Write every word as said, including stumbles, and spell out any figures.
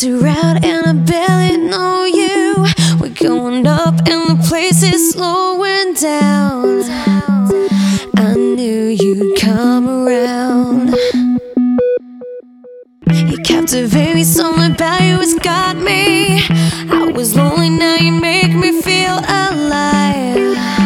too loud and I barely know you. We're going up and the place is slowing down. I knew you'd come around. You captivate me, something about you has got me. I was lonely, now you make me feel alive.